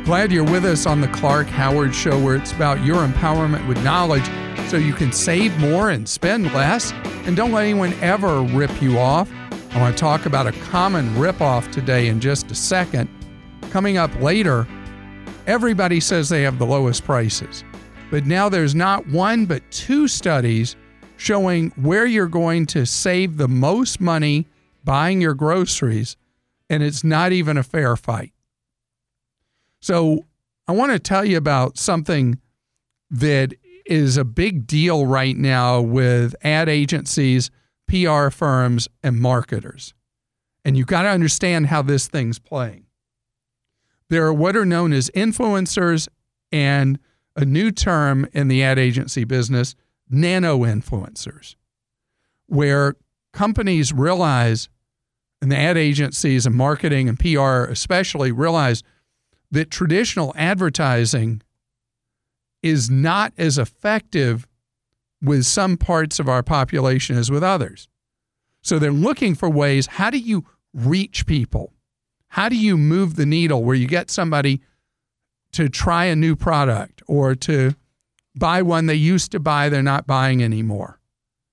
Glad you're with us on the Clark Howard Show, where it's about your empowerment with knowledge so you can save more and spend less. And don't let anyone ever rip you off. I want to talk about a common ripoff today in just a second. Coming up later, everybody says they have the lowest prices. But now there's not one but two studies showing where you're going to save the most money buying your groceries, and it's not even a fair fight. So I want to tell you about something that is a big deal right now with ad agencies, PR firms, and marketers. And you've got to understand how this thing's playing. There are what are known as influencers and a new term in the ad agency business, nano-influencers, where companies realize, and the ad agencies and marketing and PR especially realize, that traditional advertising is not as effective with some parts of our population as with others. So they're looking for ways, how do you reach people? How do you move the needle where you get somebody to try a new product or to buy one they used to buy, they're not buying anymore?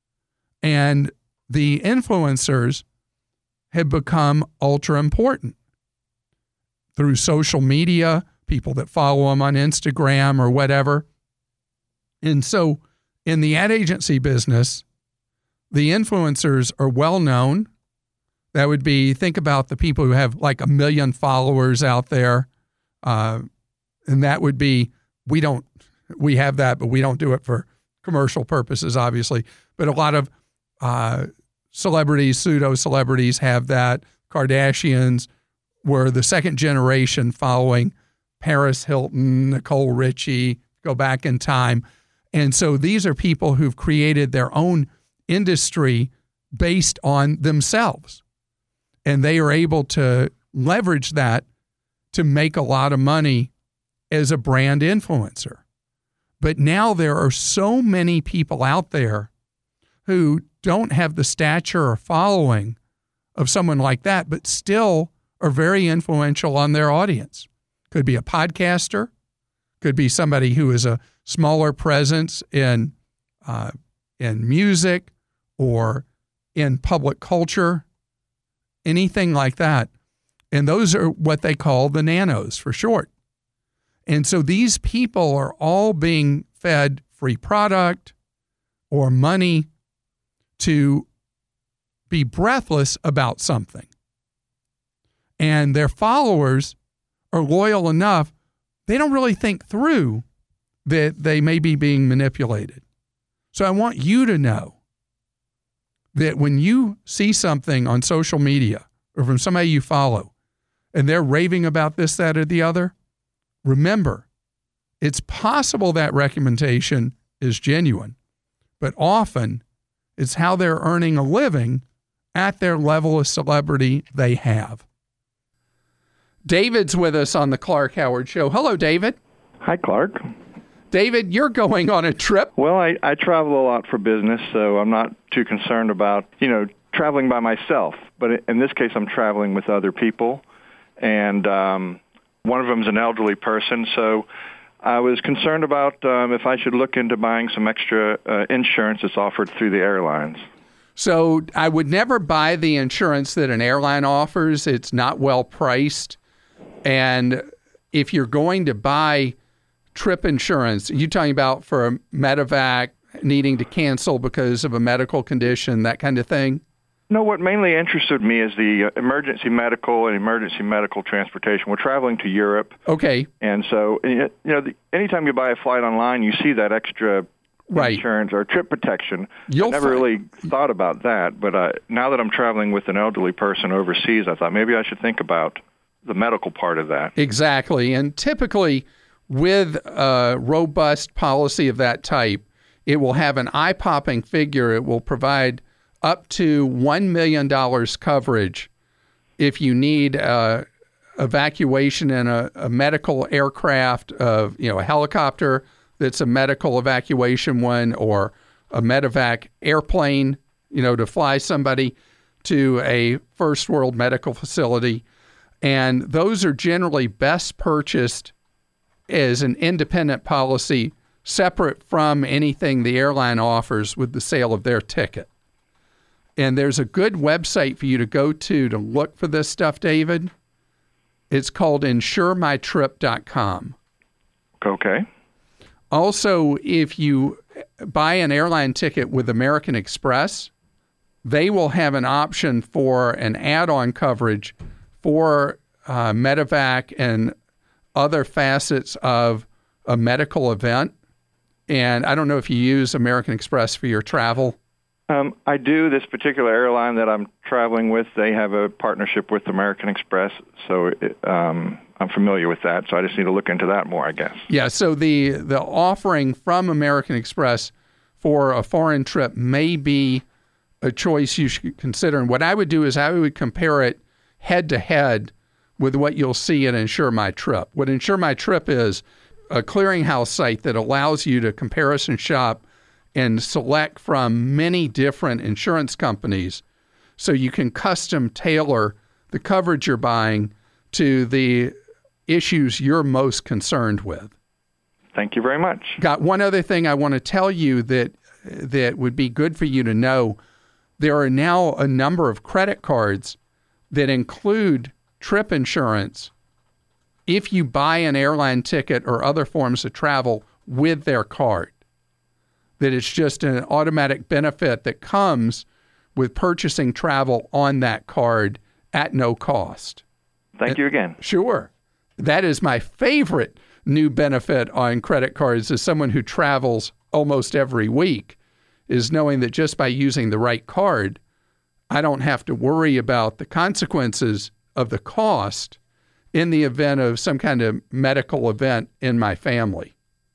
And the influencers have become ultra important through social media, people that follow them on Instagram or whatever. And so in the ad agency business, the influencers are well known. That would be, think about the people who have like 1 million followers out there. And that would be, we have that, but we don't do it for commercial purposes, obviously. But a lot of celebrities, pseudo-celebrities have that. Kardashians were the second generation following Paris Hilton, Nicole Richie, go back in time. And so these are people who've created their own industry based on themselves. And they are able to leverage that to make a lot of money as a brand influencer. But now there are so many people out there who don't have the stature or following of someone like that, but still are very influential on their audience. Could be a podcaster, could be somebody who is a smaller presence in music or in public culture, anything like that. And those are what they call the nanos for short. And so these people are all being fed free product or money to be breathless about something. And their followers are loyal enough, they don't really think through that they may be being manipulated. So I want you to know that when you see something on social media or from somebody you follow, and they're raving about this, that, or the other, remember, it's possible that recommendation is genuine, but often it's how they're earning a living at their level of celebrity they have. David's with us on the Clark Howard Show. Hello, David. Hi, Clark. David, you're going on a trip. Well, I travel a lot for business, so I'm not too concerned about, traveling by myself. But in this case, I'm traveling with other people, and one of them is an elderly person, so I was concerned about if I should look into buying some extra insurance that's offered through the airlines. So I would never buy the insurance that an airline offers. It's not well priced. And if you're going to buy trip insurance, you're talking about for a medevac, needing to cancel because of a medical condition, that kind of thing? No, what mainly interested me is the emergency medical and emergency medical transportation. We're traveling to Europe. Okay. And so, anytime you buy a flight online, you see that extra insurance or trip protection. I never really thought about that, but now that I'm traveling with an elderly person overseas, I thought maybe I should think about the medical part of that. Exactly. And typically, with a robust policy of that type, it will have an eye-popping figure. It will provide up to $1 million coverage if you need evacuation in a medical aircraft, a helicopter that's a medical evacuation one, or a medevac airplane, to fly somebody to a first world medical facility. And those are generally best purchased as an independent policy separate from anything the airline offers with the sale of their ticket. And there's a good website for you to go to look for this stuff, David. It's called insuremytrip.com. Okay. Also, if you buy an airline ticket with American Express, they will have an option for an add-on coverage for medevac and other facets of a medical event. And I don't know if you use American Express for your travel. I do. This particular airline that I'm traveling with, they have a partnership with American Express, so I'm familiar with that. So I just need to look into that more, I guess. Yeah, so the offering from American Express for a foreign trip may be a choice you should consider. And what I would do is I would compare it head-to-head with what you'll see at Insure My Trip. What Insure My Trip is a clearinghouse site that allows you to comparison shop and select from many different insurance companies so you can custom tailor the coverage you're buying to the issues you're most concerned with. Thank you very much. Got one other thing I want to tell you that would be good for you to know. There are now a number of credit cards that include trip insurance if you buy an airline ticket or other forms of travel with their card. That it's just an automatic benefit that comes with purchasing travel on that card at no cost. Thank you again. Sure. That is my favorite new benefit on credit cards as someone who travels almost every week, is knowing that just by using the right card, I don't have to worry about the consequences of the cost in the event of some kind of medical event in my family.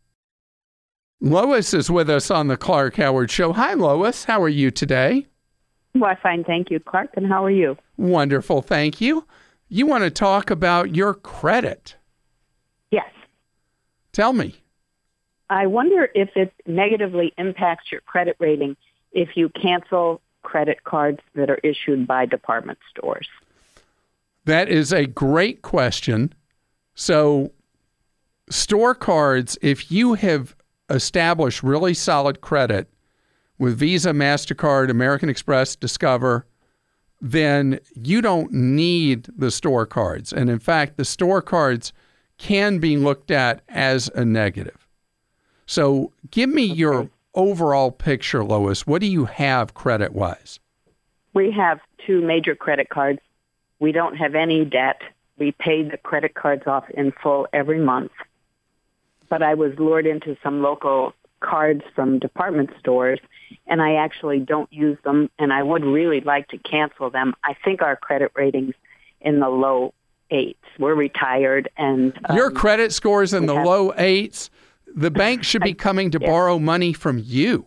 Lois is with us on the Clark Howard Show. Hi, Lois. How are you today? Well, fine, thank you, Clark. And how are you? Wonderful, thank you. You want to talk about your credit? Yes. Tell me. I wonder if it negatively impacts your credit rating if you cancel credit cards that are issued by department stores. That is a great question. So, store cards, if you have established really solid credit with Visa, MasterCard, American Express, Discover, then you don't need the store cards. And in fact, the store cards can be looked at as a negative. So give me your overall picture, Lois. What do you have credit-wise? We have 2 major credit cards. We don't have any debt. We pay the credit cards off in full every month. But I was lured into some local cards from department stores, and I actually don't use them, and I would really like to cancel them. I think our credit rating's in the low 8s. We're retired, and your credit score's in the low 8s. The bank should be coming to borrow money from you.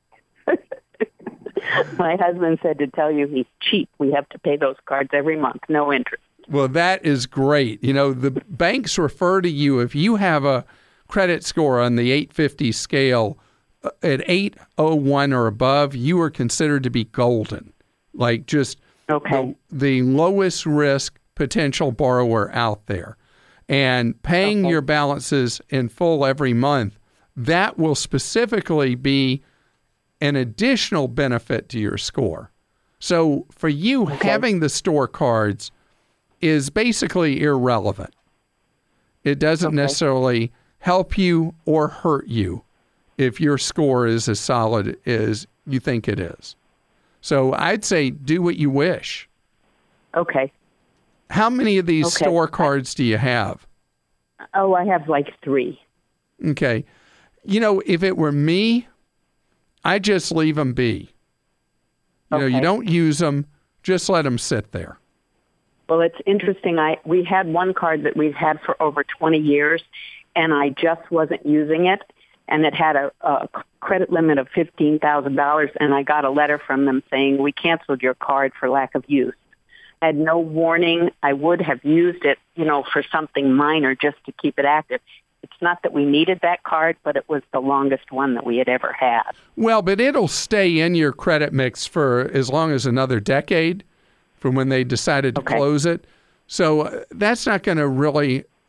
My husband said to tell you he's cheap. We have to pay those cards every month, no interest. Well, that is great. You know, the banks refer to you if you have a credit score on the 850 scale at 801 or above, you are considered to be golden, like just the lowest risk potential borrower out there. And paying your balances in full every month, that will specifically be an additional benefit to your score. So for you, having the store cards is basically irrelevant. It doesn't necessarily help you or hurt you if your score is as solid as you think it is. So I'd say do what you wish. Okay. How many of these store cards do you have? Oh, I have like 3. Okay. You know, if it were me, I'd just leave them be. You know, you don't use them, just let them sit there. Well, it's interesting. We had one card that we've had for over 20 years, and I just wasn't using it, and it had a credit limit of $15,000, and I got a letter from them saying, we canceled your card for lack of use. I had no warning. I would have used it, you know, for something minor just to keep it active. It's not that we needed that card, but it was the longest one that we had ever had. Well, but it'll stay in your credit mix for as long as another decade from when they decided to close it. So that's not going to really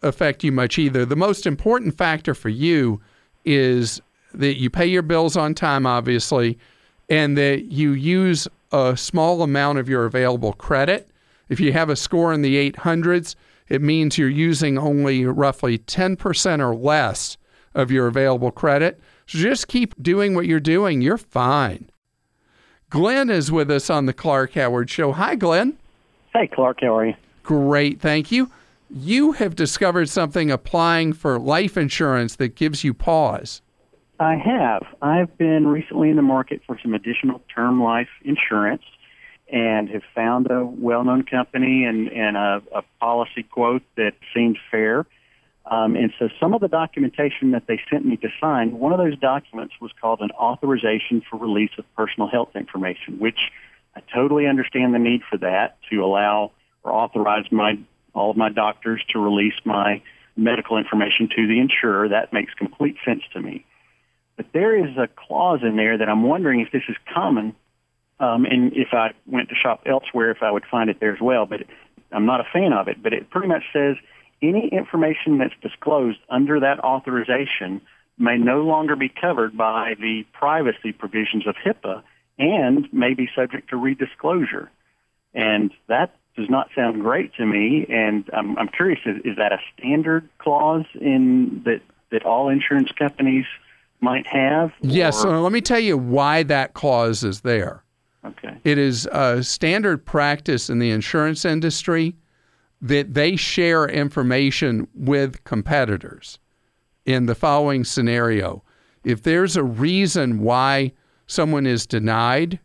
affect you much either. The most important factor for you is that you pay your bills on time, obviously, and that you use a small amount of your available credit. If you have a score in the 800s, it means you're using only roughly 10% or less of your available credit. So just keep doing what you're doing. You're fine. Glenn is with us on the Clark Howard Show. Hi, Glenn. Hey, Clark. How are you? Great, thank you. You have discovered something applying for life insurance that gives you pause. I have. I've been recently in the market for some additional term life insurance and have found a well-known company and a policy quote that seemed fair. And so some of the documentation that they sent me to sign, one of those documents was called an authorization for release of personal health information, which I totally understand the need for that to allow or authorize all of my doctors to release my medical information to the insurer. That makes complete sense to me. But there is a clause in there that I'm wondering if this is common, and if I went to shop elsewhere, if I would find it there as well. But I'm not a fan of it. But it pretty much says any information that's disclosed under that authorization may no longer be covered by the privacy provisions of HIPAA and may be subject to redisclosure. And that does not sound great to me. And I'm curious, is that a standard clause in that all insurance companies might have? Yes, so let me tell you why that clause is there. Okay. It is a standard practice in the insurance industry that they share information with competitors in the following scenario. If there's a reason why someone is denied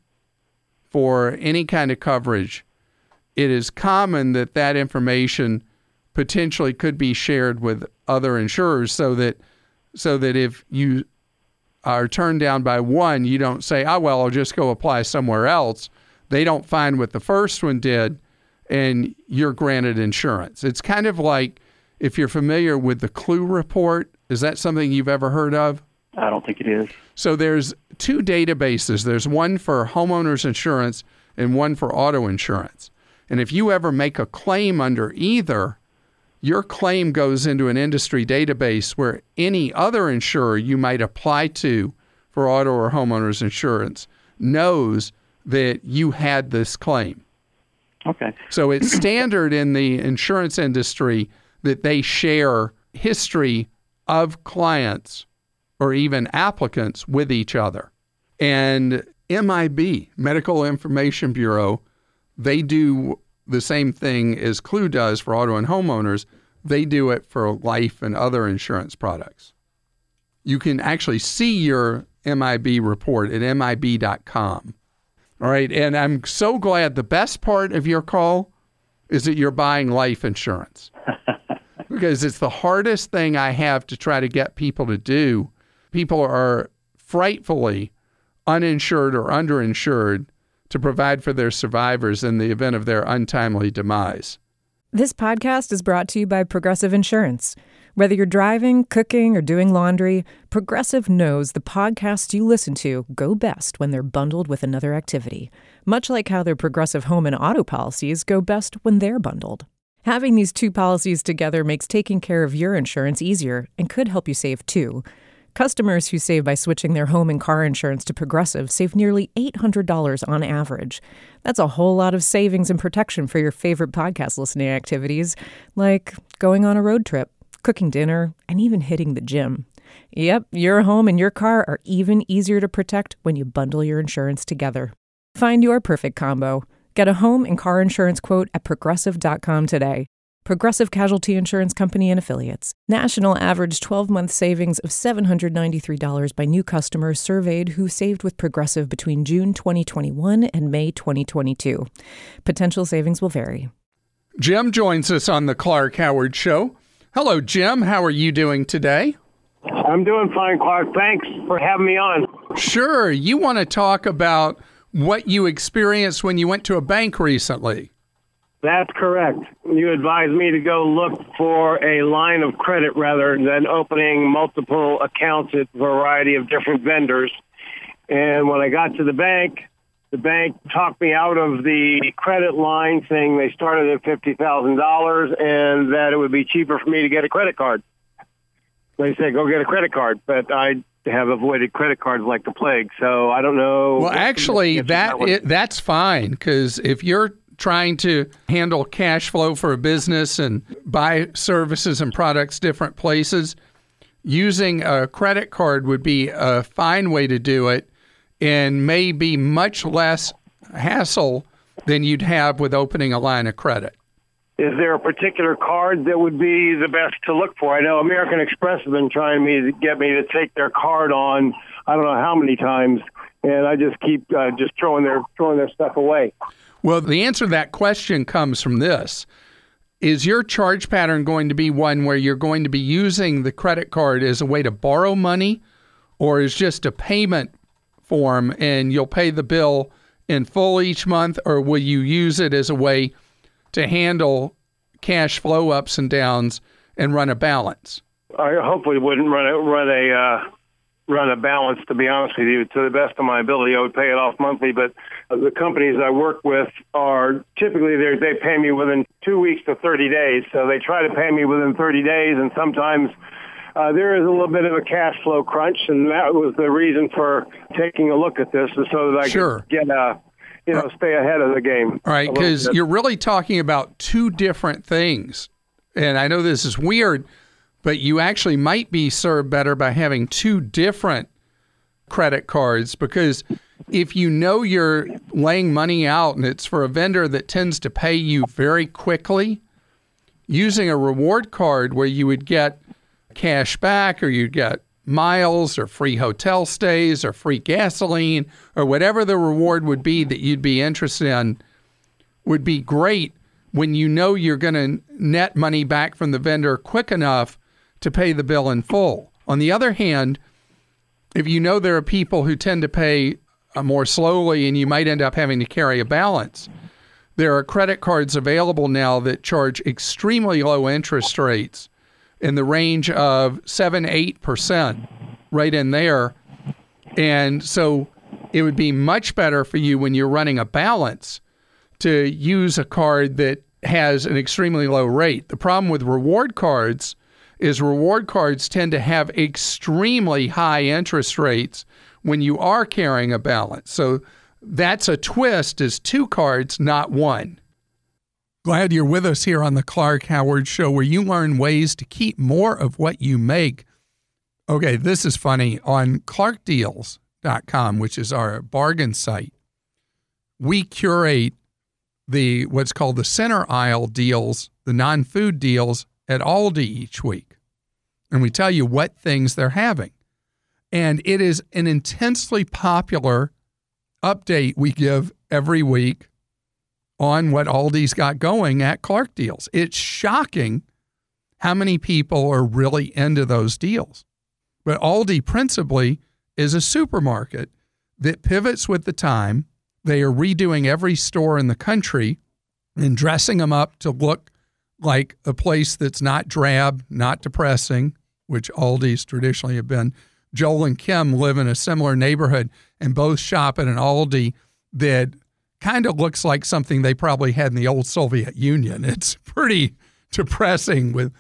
for any kind of coverage, it is common that that information potentially could be shared with other insurers so that if you are turned down by one, you don't say, oh, well, I'll just go apply somewhere else. They don't find what the first one did, and you're granted insurance. It's kind of like if you're familiar with the Clue report. Is that something you've ever heard of? I don't think it is. So there's two databases. There's one for homeowners insurance and one for auto insurance. And if you ever make a claim under either, your claim goes into an industry database where any other insurer you might apply to for auto or homeowners insurance knows that you had this claim. Okay. So it's standard in the insurance industry that they share history of clients or even applicants with each other. And MIB, Medical Information Bureau, they do the same thing as Clue does for auto and homeowners. They do it for life and other insurance products. You can actually see your MIB report at MIB.com. All right, and I'm so glad the best part of your call is that you're buying life insurance because it's the hardest thing I have to try to get people to do. People are frightfully uninsured or underinsured to provide for their survivors in the event of their untimely demise. This podcast is brought to you by Progressive Insurance. Whether you're driving, cooking, or doing laundry, Progressive knows the podcasts you listen to go best when they're bundled with another activity, much like how their Progressive home and auto policies go best when they're bundled. Having these two policies together makes taking care of your insurance easier and could help you save too. Customers who save by switching their home and car insurance to Progressive save nearly $800 on average. That's a whole lot of savings and protection for your favorite podcast listening activities, like going on a road trip, cooking dinner, and even hitting the gym. Yep, your home and your car are even easier to protect when you bundle your insurance together. Find your perfect combo. Get a home and car insurance quote at Progressive.com today. Progressive Casualty Insurance Company and Affiliates. National average 12-month savings of $793 by new customers surveyed who saved with Progressive between June 2021 and May 2022. Potential savings will vary. Jim joins us on the Clark Howard Show. Hello, Jim. How are you doing today? I'm doing fine, Clark. Thanks for having me on. Sure. You want to talk about what you experienced when you went to a bank recently. That's correct. You advised me to go look for a line of credit rather than opening multiple accounts at a variety of different vendors. And when I got to the bank, the bank talked me out of the credit line, saying they started at $50,000 and that it would be cheaper for me to get a credit card. They said, go get a credit card, but I have avoided credit cards like the plague, so I don't know. Well, actually, that's fine, because if you're trying to handle cash flow for a business and buy services and products different places, using a credit card would be a fine way to do it and may be much less hassle than you'd have with opening a line of credit. Is there a particular card that would be the best to look for? I know American Express has been trying to get me to take their card on, I don't know how many times, and I just keep just throwing their stuff away. Well, the answer to that question comes from this. Is your charge pattern going to be one where you're going to be using the credit card as a way to borrow money, or is just a payment form and you'll pay the bill in full each month, or will you use it as a way to handle cash flow ups and downs and run a balance? I hopefully wouldn't run a balance, to be honest with you. To the best of my ability, I would pay it off monthly, but the companies I work with are typically, they pay me within 2 weeks to 30 days, so they try to pay me within 30 days, and sometimes there is a little bit of a cash flow crunch, and that was the reason for taking a look at this, is so that I could get stay ahead of the game. All right, because you're really talking about two different things. And I know this is weird, but you actually might be served better by having two different credit cards, because if you know you're laying money out and it's for a vendor that tends to pay you very quickly, using a reward card where you would get cash back, or you'd get miles or free hotel stays or free gasoline or whatever the reward would be that you'd be interested in, would be great when you know you're going to net money back from the vendor quick enough to pay the bill in full. On the other hand, if you know there are people who tend to pay more slowly and you might end up having to carry a balance, there are credit cards available now that charge extremely low interest rates in the range of 7-8%, right in there. And so it would be much better for you when you're running a balance to use a card that has an extremely low rate. The problem with reward cards is reward cards tend to have extremely high interest rates when you are carrying a balance. So that's a twist, is two cards, not one. Glad you're with us here on the Clark Howard Show, where you learn ways to keep more of what you make. Okay, this is funny. On ClarkDeals.com, which is our bargain site, we curate what's called the center aisle deals, the non-food deals at Aldi each week. And we tell you what things they're having. And it is an intensely popular update we give every week on what Aldi's got going at Clark Deals. It's shocking how many people are really into those deals. But Aldi principally is a supermarket that pivots with the time. They are redoing every store in the country and dressing them up to look like a place that's not drab, not depressing, which Aldi's traditionally have been. Joel and Kim live in a similar neighborhood and both shop at an Aldi that kind of looks like something they probably had in the old Soviet Union. It's pretty depressing with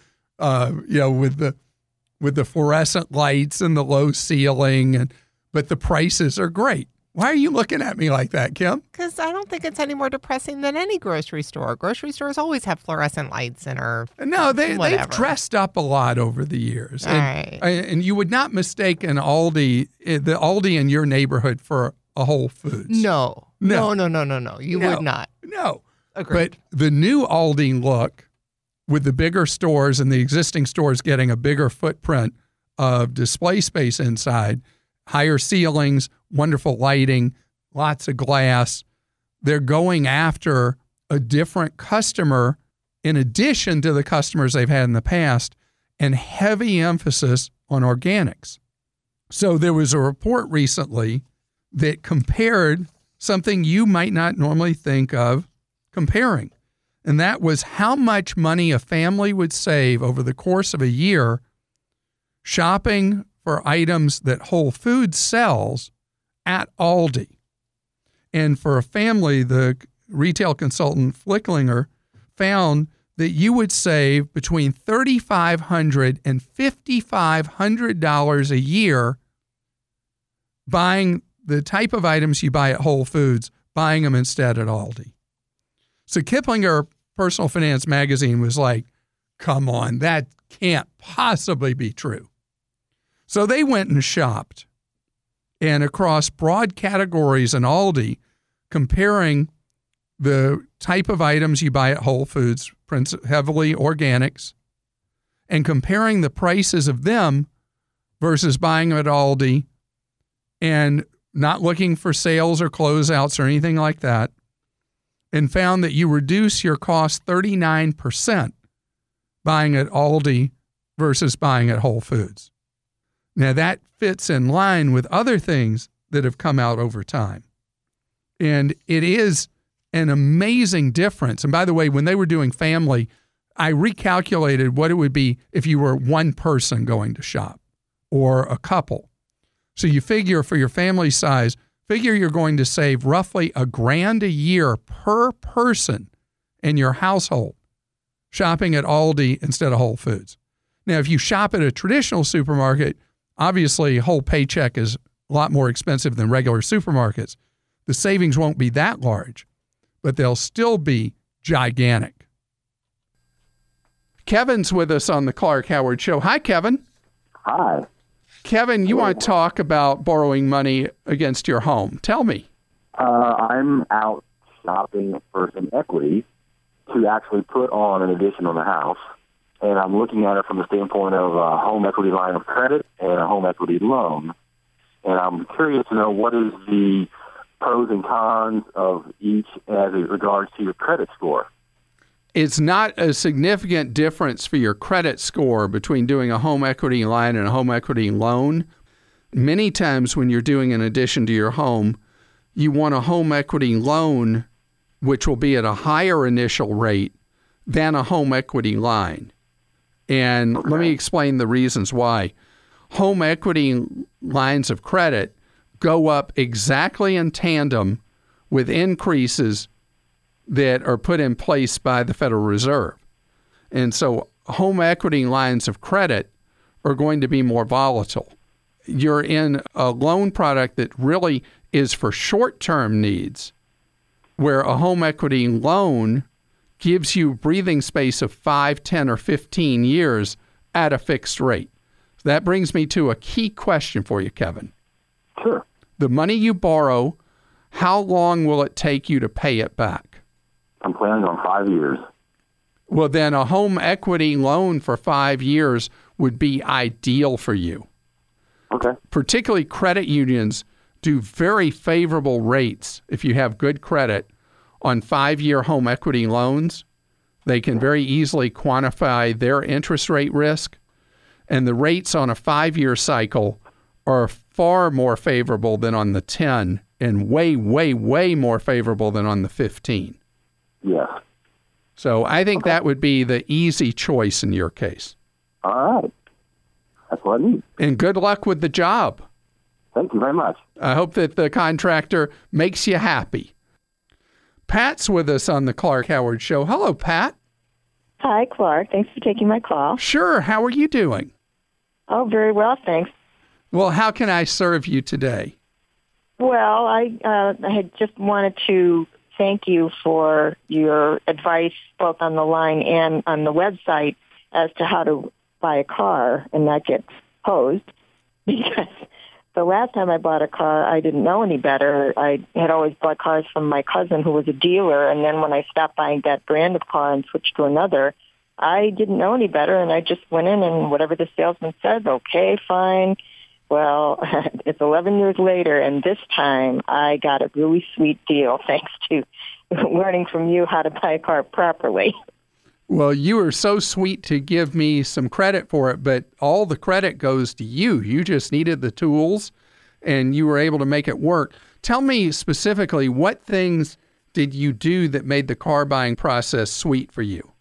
the fluorescent lights and the low ceiling, but the prices are great. Why are you looking at me like that, Kim? Because I don't think it's any more depressing than any grocery store. Grocery stores always have fluorescent lights in or No, they've dressed up a lot over the years. Right. And you would not mistake the Aldi in your neighborhood for a Whole Foods. No. You would not. No. Agreed. But the new Aldi look, with the bigger stores and the existing stores getting a bigger footprint of display space inside, higher ceilings, wonderful lighting, lots of glass. They're going after a different customer in addition to the customers they've had in the past, and heavy emphasis on organics. So there was a report recently that compared something you might not normally think of comparing, and that was how much money a family would save over the course of a year shopping for items that Whole Foods sells at Aldi. And for a family, the retail consultant Flicklinger found that you would save between $3,500 and $5,500 a year buying the type of items you buy at Whole Foods, buying them instead at Aldi. So Kiplinger Personal Finance Magazine was like, come on, that can't possibly be true. So they went and shopped, and across broad categories in Aldi, comparing the type of items you buy at Whole Foods, heavily organics, and comparing the prices of them versus buying them at Aldi and not looking for sales or closeouts or anything like that, and found that you reduce your cost 39% buying at Aldi versus buying at Whole Foods. Now, that fits in line with other things that have come out over time. And it is an amazing difference. And by the way, when they were doing family, I recalculated what it would be if you were one person going to shop or a couple. So you figure for your family size, figure you're going to save roughly $1,000 a year per person in your household shopping at Aldi instead of Whole Foods. Now, if you shop at a traditional supermarket, obviously whole paycheck is a lot more expensive than regular supermarkets. The savings won't be that large, but they'll still be gigantic. Kevin's with us on the Clark Howard Show. Hi, Kevin. Hi. Kevin, you want to talk about borrowing money against your home. Tell me. I'm out shopping for some equity to actually put on an addition on the house, and I'm looking at it from the standpoint of a home equity line of credit and a home equity loan. And I'm curious to know what is the pros and cons of each as it regards to your credit score. It's not a significant difference for your credit score between doing a home equity line and a home equity loan. Many times when you're doing an addition to your home, you want a home equity loan, which will be at a higher initial rate than a home equity line. And let me explain the reasons why. Home equity lines of credit go up exactly in tandem with increases that are put in place by the Federal Reserve. And so home equity lines of credit are going to be more volatile. You're in a loan product that really is for short-term needs, where a home equity loan gives you breathing space of 5, 10, or 15 years at a fixed rate. That brings me to a key question for you, Kevin. Sure. The money you borrow, how long will it take you to pay it back? I'm planning on 5 years. Well, then a home equity loan for 5 years would be ideal for you. Okay. Particularly credit unions do very favorable rates if you have good credit on 5-year home equity loans. They can very easily quantify their interest rate risk, and the rates on a 5-year cycle are far more favorable than on the 10 and way, way, way more favorable than on the 15. Yes. So I think that would be the easy choice in your case. All right. That's what I need. And good luck with the job. Thank you very much. I hope that the contractor makes you happy. Pat's with us on the Clark Howard Show. Hello, Pat. Hi, Clark. Thanks for taking my call. Sure. How are you doing? Oh, very well, thanks. Well, how can I serve you today? Well, I had just wanted to thank you for your advice both on the line and on the website as to how to buy a car and not get hosed. Because the last time I bought a car, I didn't know any better. I had always bought cars from my cousin who was a dealer, and then when I stopped buying that brand of car and switched to another, I didn't know any better, and I just went in and whatever the salesman said, okay, fine. Well, it's 11 years later, and this time I got a really sweet deal thanks to learning from you how to buy a car properly. Well, you were so sweet to give me some credit for it, but all the credit goes to you. You just needed the tools, and you were able to make it work. Tell me specifically, what things did you do that made the car buying process sweet for you?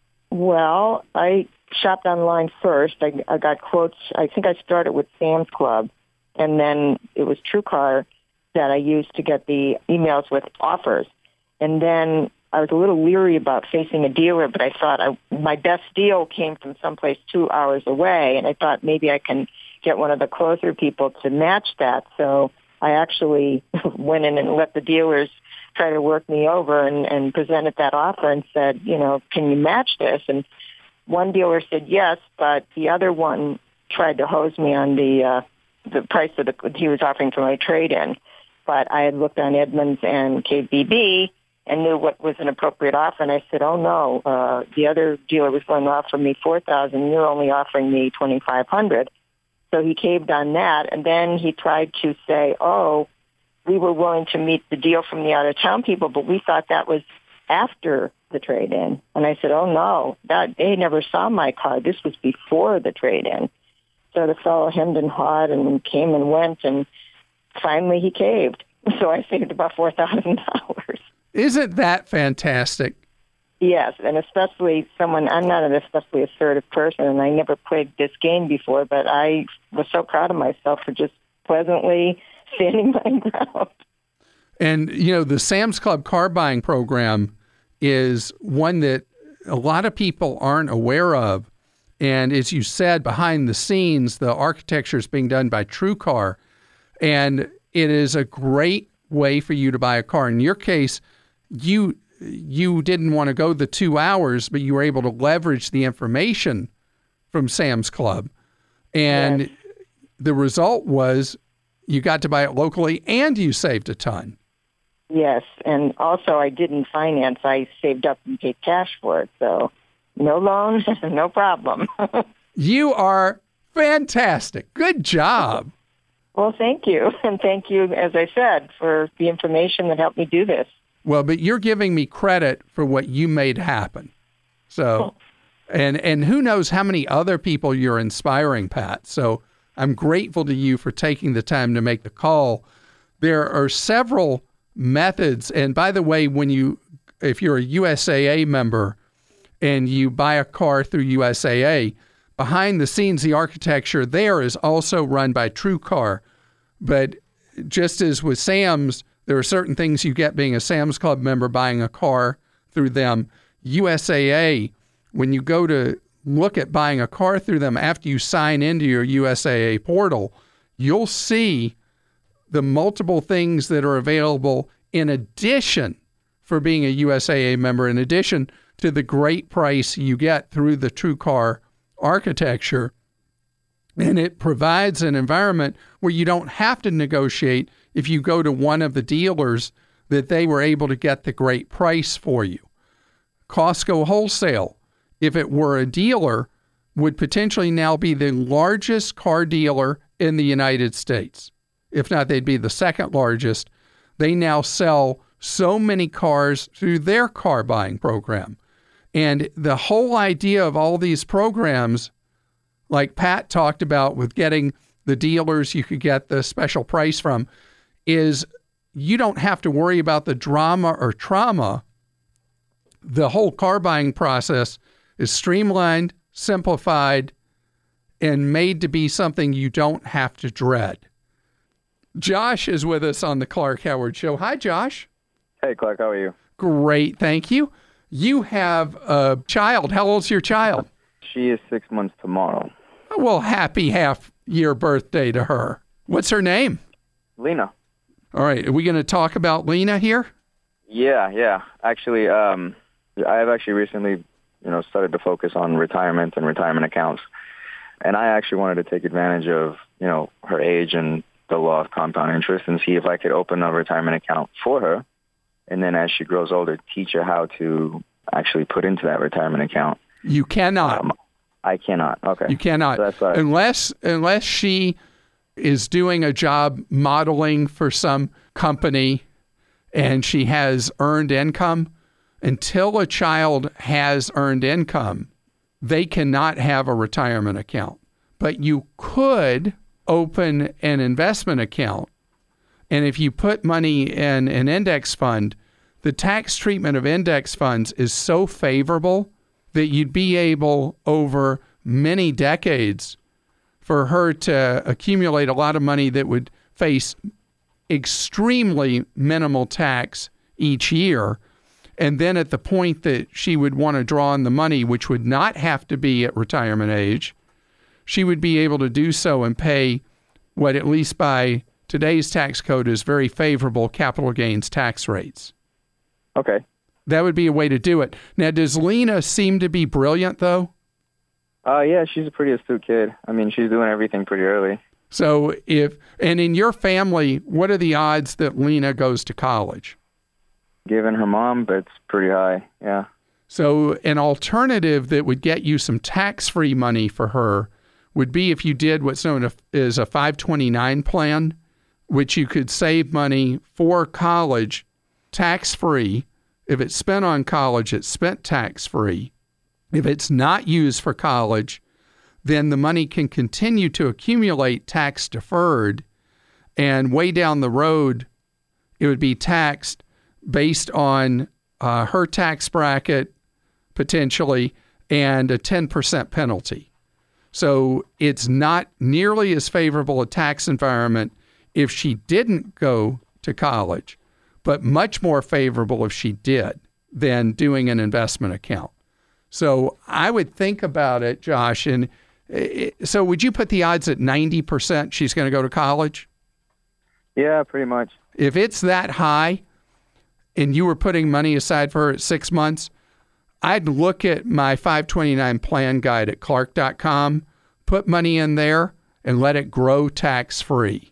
Well, I shopped online first. I got quotes. I think I started with Sam's Club, and then it was TrueCar. that I used to get the emails with offers. And then I was a little leery about facing a dealer, but I thought my best deal came from someplace 2 hours away, and I thought maybe I can get one of the closer people to match that. So I actually went in and let the dealers try to work me over and presented that offer and said, can you match this? And one dealer said yes, but the other one tried to hose me on the price of he was offering for my trade-in. But I had looked on Edmunds and KBB and knew what was an appropriate offer, and I said, "Oh no, the other dealer was going to offer me $4,000. You're only offering me $2,500." So he caved on that, and then he tried to say, "Oh, we were willing to meet the deal from the out-of-town people, but we thought that was after the trade-in." And I said, "Oh no, they never saw my car. This was before the trade-in." So the fellow hemmed and hawed and came and went, and finally he caved. So I saved about $4,000. Isn't that fantastic? Yes, and especially I'm not an especially assertive person, and I never played this game before, but I was so proud of myself for just pleasantly standing my ground. And, the Sam's Club car buying program is one that a lot of people aren't aware of. And as you said, behind the scenes, the architecture is being done by TrueCar, and it is a great way for you to buy a car. In your case, you didn't want to go the 2 hours, but you were able to leverage the information from Sam's Club. And yes. The result was you got to buy it locally and you saved a ton. Yes, and also I didn't finance. I saved up and paid cash for it, so no loans, no problem. You are fantastic. Good job. Well, thank you. And thank you, as I said, for the information that helped me do this. Well, but you're giving me credit for what you made happen. So, and who knows how many other people you're inspiring, Pat. So I'm grateful to you for taking the time to make the call. There are several methods. And by the way, if you're a USAA member and you buy a car through USAA, behind the scenes, the architecture there is also run by TrueCar. But just as with Sam's, there are certain things you get being a Sam's Club member buying a car through them. USAA, when you go to look at buying a car through them after you sign into your USAA portal, you'll see the multiple things that are available in addition for being a USAA member, in addition to the great price you get through the TrueCar architecture. And it provides an environment where you don't have to negotiate if you go to one of the dealers that they were able to get the great price for you. Costco Wholesale, if it were a dealer, would potentially now be the largest car dealer in the United States. If not, they'd be the second largest. They now sell so many cars through their car buying program. And the whole idea of all these programs, like Pat talked about with getting the dealers you could get the special price from, is you don't have to worry about the drama or trauma. The whole car buying process is streamlined, simplified, and made to be something you don't have to dread. Josh is with us on the Clark Howard Show. Hi, Josh. Hey, Clark. How are you? Great, thank you. You have a child. How old's your child? She is 6 months tomorrow. Well, happy half-year birthday to her. What's her name? Lena. All right. Are we going to talk about Lena here? Yeah. Actually, I have actually recently, started to focus on retirement and retirement accounts. And I actually wanted to take advantage of, her age and the law of compound interest and see if I could open a retirement account for her. And then as she grows older, teach her how to actually put into that retirement account. You cannot. I cannot. Okay. You cannot. So that's unless she is doing a job modeling for some company and she has earned income. Until a child has earned income, they cannot have a retirement account. But you could open an investment account. And if you put money in an index fund, the tax treatment of index funds is so favorable that you'd be able over many decades for her to accumulate a lot of money that would face extremely minimal tax each year. And then at the point that she would want to draw on the money, which would not have to be at retirement age, she would be able to do so and pay what, at least by today's tax code, is very favorable capital gains tax rates. Okay. That would be a way to do it. Now, does Lena seem to be brilliant, though? Yeah, she's a pretty astute kid. I mean, she's doing everything pretty early. So and in your family, what are the odds that Lena goes to college? Given her mom, but it's pretty high, yeah. So an alternative that would get you some tax-free money for her would be if you did what's known as a 529 plan, which you could save money for college tax-free. If it's spent on college, it's spent tax-free. If it's not used for college, then the money can continue to accumulate tax-deferred, and way down the road, it would be taxed based on her tax bracket, potentially, and a 10% penalty. So it's not nearly as favorable a tax environment if she didn't go to college, but much more favorable if she did than doing an investment account. So I would think about it, Josh. And so would you put the odds at 90% she's going to go to college? Yeah, pretty much. If it's that high and you were putting money aside for her at 6 months, I'd look at my 529 plan guide at Clark.com, put money in there, and let it grow tax-free.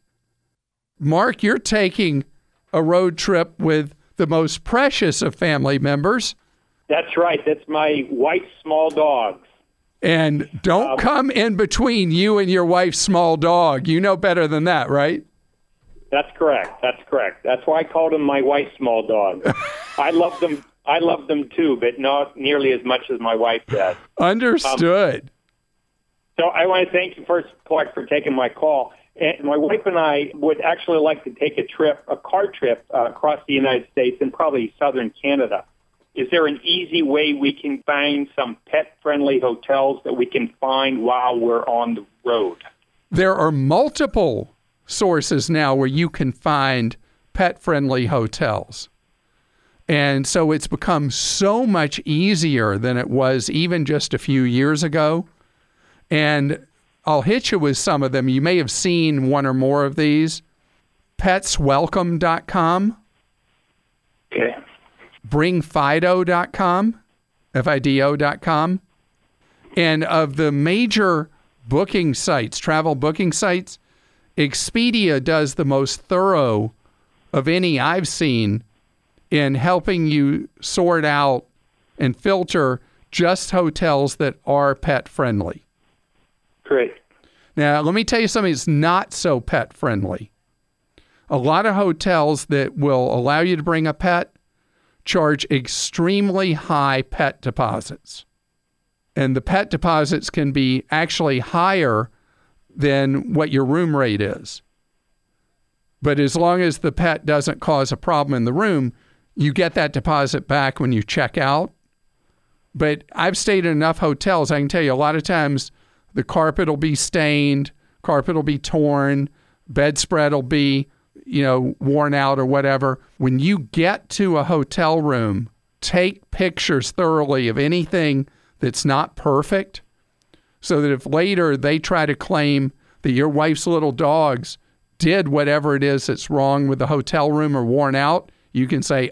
Mark, you're taking a road trip with the most precious of family members. That's right. That's my wife's small dogs. And don't come in between you and your wife's small dog. You know better than that, right? That's correct. That's why I called them my wife's small dogs. I love them too, but not nearly as much as my wife does. Understood. So I want to thank you first, Clark, for taking my call. And my wife and I would actually like to take a car trip across the United States and probably southern Canada. Is there an easy way we can find some pet-friendly hotels that we can find while we're on the road? There are multiple sources now where you can find pet-friendly hotels. And so it's become so much easier than it was even just a few years ago. And I'll hit you with some of them. You may have seen one or more of these. PetsWelcome.com. Okay. BringFido.com, FIDO.com. And of the major booking sites, travel booking sites, Expedia does the most thorough of any I've seen in helping you sort out and filter just hotels that are pet friendly. Great. Now, let me tell you something that's not so pet friendly. A lot of hotels that will allow you to bring a pet charge extremely high pet deposits. And the pet deposits can be actually higher than what your room rate is. But as long as the pet doesn't cause a problem in the room, you get that deposit back when you check out. But I've stayed in enough hotels, I can tell you a lot of times the carpet will be stained, carpet will be torn, bedspread will be worn out or whatever. When you get to a hotel room, take pictures thoroughly of anything that's not perfect so that if later they try to claim that your wife's little dogs did whatever it is that's wrong with the hotel room or worn out, you can say,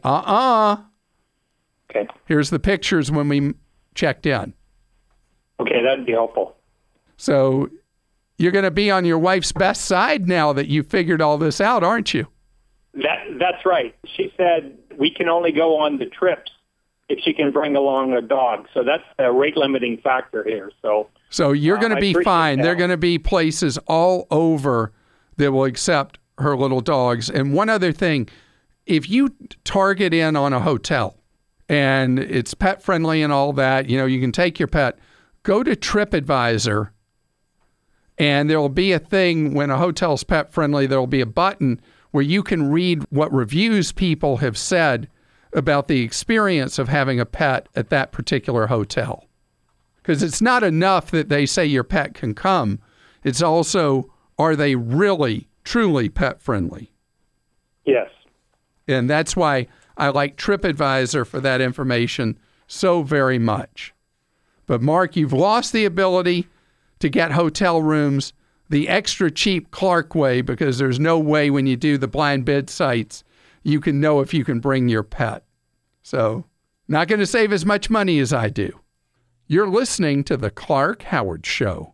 Okay. Here's the pictures when we checked in. Okay, that'd be helpful. So you're going to be on your wife's best side now that you figured all this out, aren't you? That's right. She said we can only go on the trips if she can bring along a dog. So that's a rate limiting factor here. So you're going to be fine. There are going to be places all over that will accept her little dogs. And one other thing, if you target in on a hotel and it's pet friendly and all that, you can take your pet, go to TripAdvisor. And there will be a thing when a hotel's pet friendly, there will be a button where you can read what reviews people have said about the experience of having a pet at that particular hotel. Because it's not enough that they say your pet can come. It's also, are they really, truly pet friendly? Yes. And that's why I like TripAdvisor for that information so very much. But Mark, you've lost the ability to get hotel rooms the extra cheap Clark way, because there's no way when you do the blind bid sites you can know if you can bring your pet. So, not going to save as much money as I do. You're listening to The Clark Howard Show.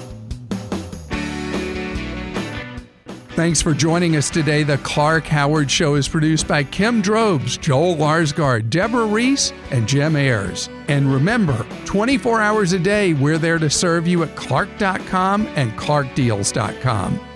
Thanks for joining us today. The Clark Howard Show is produced by Kim Drobes, Joel Larsgaard, Deborah Reese, and Jim Ayers. And remember, 24 hours a day, we're there to serve you at Clark.com and ClarkDeals.com.